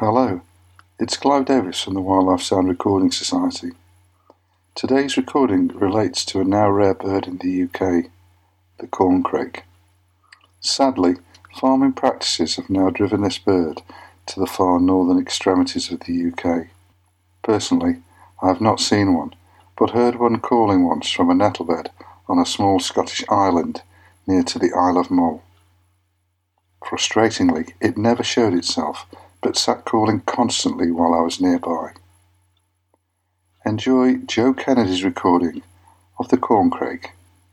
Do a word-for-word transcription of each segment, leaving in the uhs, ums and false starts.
Hello, it's Clive Davis from the Wildlife Sound Recording Society. Today's recording relates to a now rare bird in the U K, the corncrake. Sadly, farming practices have now driven this bird to the far northern extremities of the U K. Personally, I have not seen one, but heard one calling once from a nettlebed on a small Scottish island near to the Isle of Mull. Frustratingly, it never showed itself, but sat calling constantly while I was nearby. Enjoy Joe Kennedy's recording of the corncrake.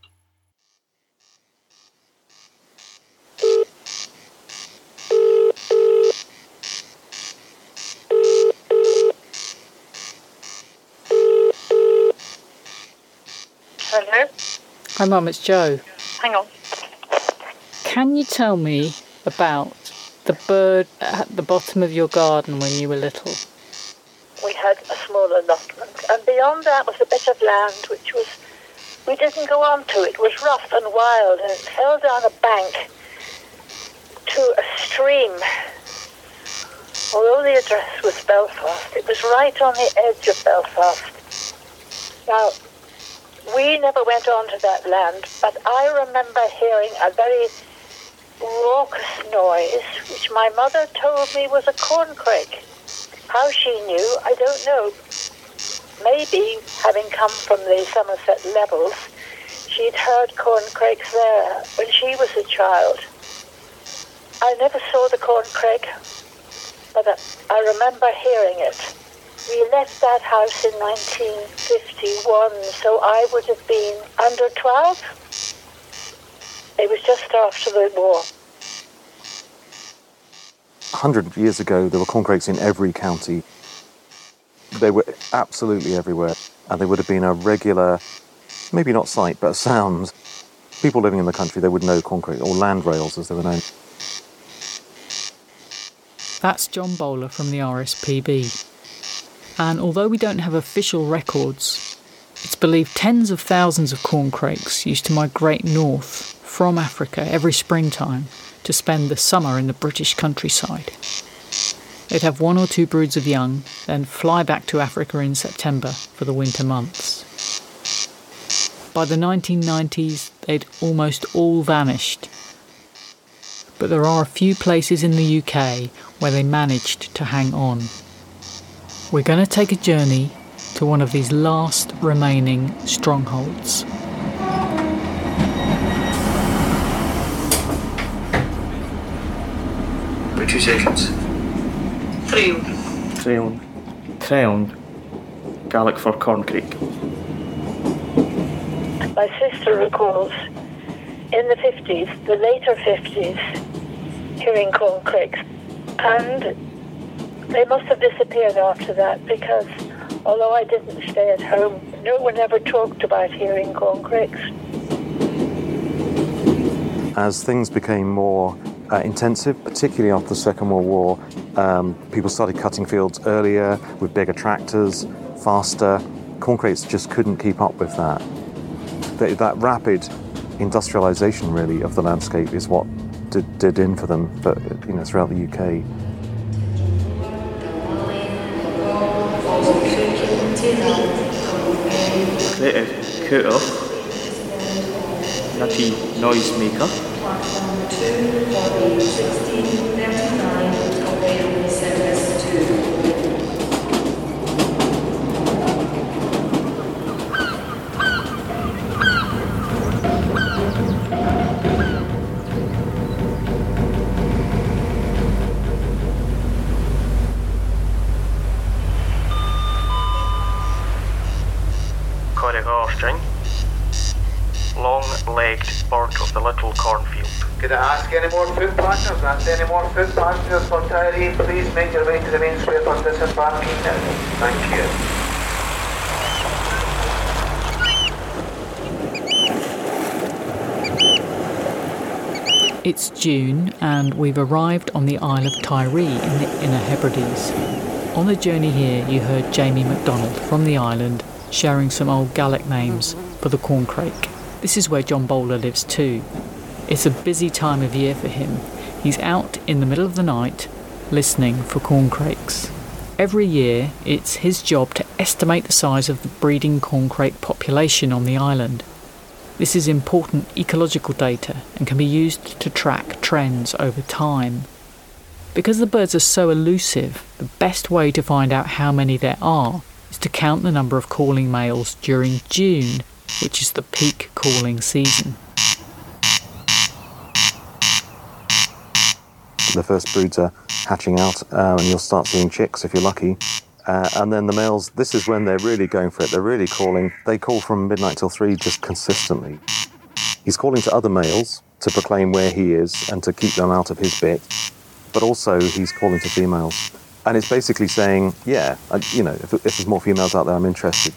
Hello? Hi Mum, it's Joe. Hang on. Can you tell me about the bird at the bottom of your garden when you were little? We had a small allotment, and beyond that was a bit of land which was, we didn't go on to. It was rough and wild, and it fell down a bank to a stream. Although the address was Belfast, it was right on the edge of Belfast. Now, we never went on to that land, but I remember hearing a very raucous noise, which my mother told me was a corncrake. How she knew, I don't know. Maybe, having come from the Somerset levels, she'd heard corncrakes there when she was a child. I never saw the corncrake, but I remember hearing it. We left that house in nineteen fifty-one, so I would have been under twelve. It was just after the war. A hundred years ago, there were corncrakes in every county. They were absolutely everywhere, and they would have been a regular, maybe not sight, but a sound. People living in the country, they would know corncrake, or landrails as they were known. That's John Bowler from the R S P B. And although we don't have official records, it's believed tens of thousands of corncrakes used to migrate north from Africa every springtime to spend the summer in the British countryside. They'd have one or two broods of young, then fly back to Africa in September for the winter months. By the nineteen nineties, they'd almost all vanished. But there are a few places in the U K where they managed to hang on. We're going to take a journey to one of these last remaining strongholds. Two seconds. Treon. Treon. Treon. Gaelic for corncrake. My sister recalls in the fifties, the later fifties, hearing corncrakes. And they must have disappeared after that because although I didn't stay at home, no one ever talked about hearing corncrakes. As things became more Uh, intensive, particularly after the Second World War. Um, people started cutting fields earlier with bigger tractors, faster. Corncrakes just couldn't keep up with that. That, that rapid industrialisation, really, of the landscape is what did, did in for them, but you know, throughout the U K. Creative cooter. Nutty noisemaker. two, forty, sixteen, thirty-nine, available service two. Corrigal string. Long-legged bird of the little cornfield. Could I ask any more foot passengers? That's any more foot passengers for Tyree? Please make your way to the main square for disembarking now. Thank you. It's June and we've arrived on the Isle of Tiree in the Inner Hebrides. On the journey here you heard Jamie MacDonald from the island sharing some old Gaelic names for the corncrake. This is where John Bowler lives too. It's a busy time of year for him. He's out in the middle of the night listening for corncrakes. Every year, it's his job to estimate the size of the breeding corncrake population on the island. This is important ecological data and can be used to track trends over time. Because the birds are so elusive, the best way to find out how many there are is to count the number of calling males during June, which is the peak calling season. The first broods are hatching out, um, and you'll start seeing chicks if you're lucky. Uh, and then the males, this is when they're really going for it. They're really calling. They call from midnight till three just consistently. He's calling to other males to proclaim where he is and to keep them out of his bit. But also he's calling to females. And it's basically saying, yeah, I, you know, if, if there's more females out there, I'm interested.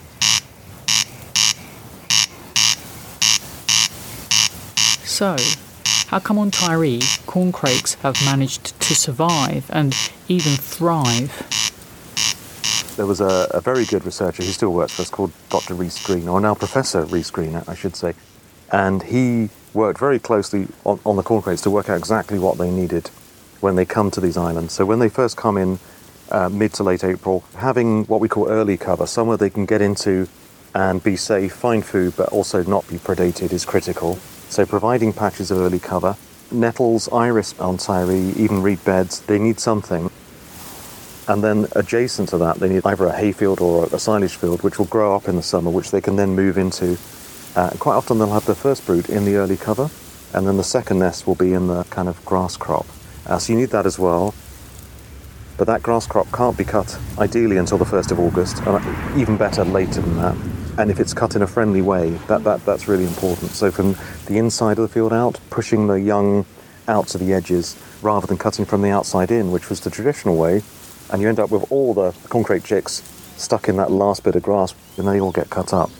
So, how come on Tiree, corncrakes have managed to survive and even thrive? There was a, a very good researcher who still works for us called Doctor Rhys Green, or now Professor Rhys Green, I should say. And he worked very closely on, on the corncrakes to work out exactly what they needed when they come to these islands. So when they first come in uh, mid to late April, having what we call early cover, somewhere they can get into and be safe, find food, but also not be predated is critical. So providing patches of early cover, nettles, iris on Tiree, even reed beds, they need something. And then adjacent to that, they need either a hayfield or a silage field, which will grow up in the summer, which they can then move into. Uh, quite often they'll have their first brood in the early cover, and then the second nest will be in the kind of grass crop. Uh, so you need that as well. But that grass crop can't be cut ideally until the first of August, and even better later than that. And if it's cut in a friendly way, that, that that's really important. So from the inside of the field out, pushing the young out to the edges, rather than cutting from the outside in, which was the traditional way, and you end up with all the corncrake chicks stuck in that last bit of grass, and they all get cut up.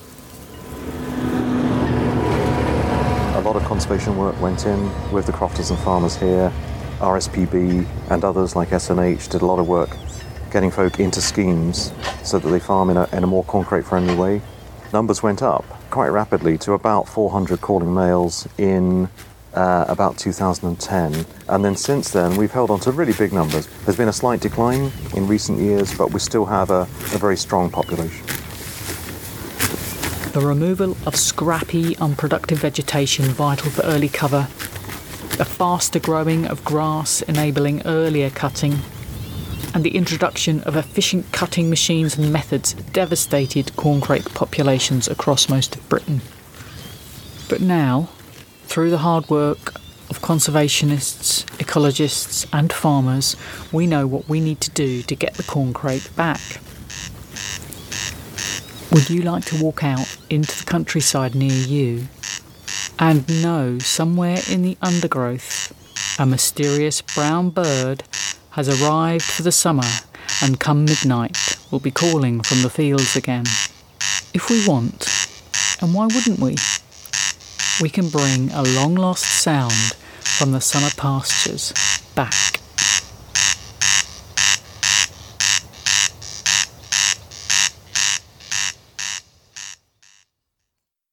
A lot of conservation work went in with the crofters and farmers here. R S P B and others like S N H did a lot of work getting folk into schemes so that they farm in a, in a more corncrake friendly way. Numbers went up quite rapidly to about four hundred calling males in uh, about two thousand ten. And then since then, we've held on to really big numbers. There's been a slight decline in recent years, but we still have a, a very strong population. The removal of scrappy, unproductive vegetation vital for early cover, the faster growing of grass enabling earlier cutting, and the introduction of efficient cutting machines and methods devastated corncrake populations across most of Britain. But now, through the hard work of conservationists, ecologists and farmers, we know what we need to do to get the corncrake back. Would you like to walk out into the countryside near you and know somewhere in the undergrowth a mysterious brown bird has arrived for the summer and come midnight will be calling from the fields again? If we want, and why wouldn't we, we can bring a long-lost sound from the summer pastures back.